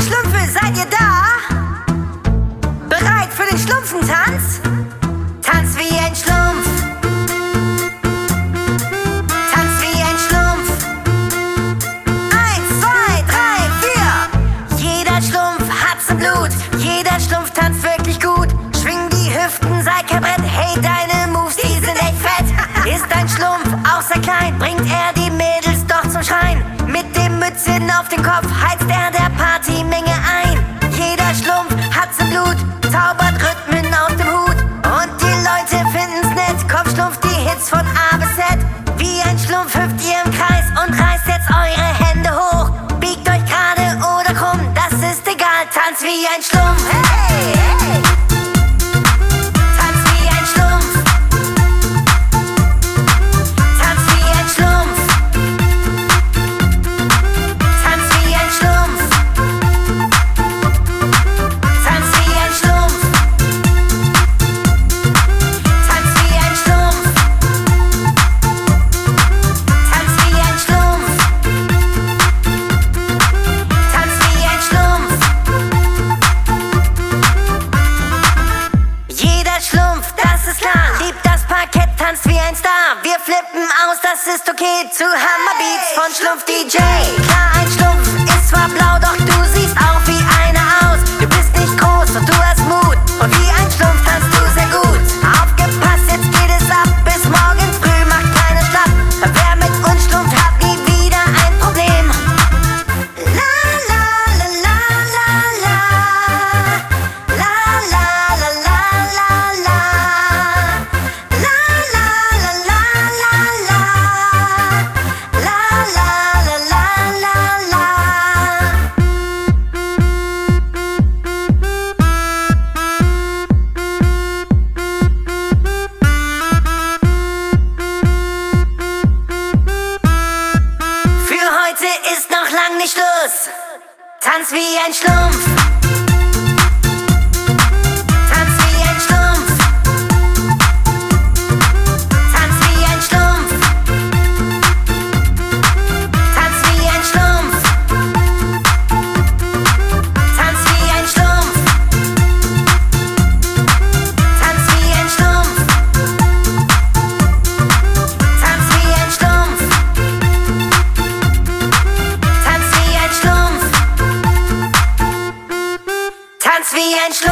Schlümpfe, seid ihr da? Bereit für den Schlumpfentanz? Tanz wie ein Schlumpf. Tanz wie ein Schlumpf. 1, 2, 3, 4. Jeder Schlumpf hat's im Blut. Jeder Schlumpf tanzt wirklich gut. Schwing die Hüften, sei kein Brett. Hey, deine Moves, die sind echt fett. Ist ein Schlumpf auch sehr klein, bringt er die Mädels doch zum Schreien. Mit dem Mützchen auf dem Kopf heizt er der Partymenge ein. Jeder Schlumpf hat's im Blut, zaubert Rhythmen aus dem Hut. Und die Leute finden's nett, Kopfschlumpf die Hits von A bis Z. Wie ein Schlumpf hüpft ihr im Kreis und reißt jetzt eure Hände hoch. Biegt euch gerade oder krumm, das ist egal, tanzt wie ein Schlumpf. Hey, hey. Tanzt wie ein Schlumpf. Tanzt wie ein Schlumpf. Tanzt wie ein Schlumpf. Tanzt wie ein Schlumpf. Tanzt wie ein Schlumpf. Tanzt wie ein Schlumpf. Tanzt wie ein Schlumpf. Jeder Schlumpf, das ist klar, liebt das Parkett, tanzt wie ein Star. Wir flippen aus, das ist okay, zu Hammerbeats von Schlumpf DJ. Klar, ein Schlumpf ist zwar blau, doch du siehst auch wie einer aus. Du bist nicht groß, doch du hast Mut. Und wie ein Schlumpf tanzt du sehr gut. Aufgepasst, jetzt geht es ab, bis morgen früh, macht keiner schlapp. Wer mit uns schlumpft, hat nie wieder ein Problem. La la la la la la. La la la la la la. La la la la la la. La la la la la la. Für heute ist noch lang nicht Schluss. Tanz wie ein Schlumpf. Tanz wie ein Schlumpf. Tanz wie ein Schlumpf. Tanz wie ein Schlumpf. Tanz wie ein Schlumpf. Tanz wie ein Schlumpf. Tanz wie ein Schlumpf. Tanz wie ein Schlumpf. Tanz wie ein Schlumpf.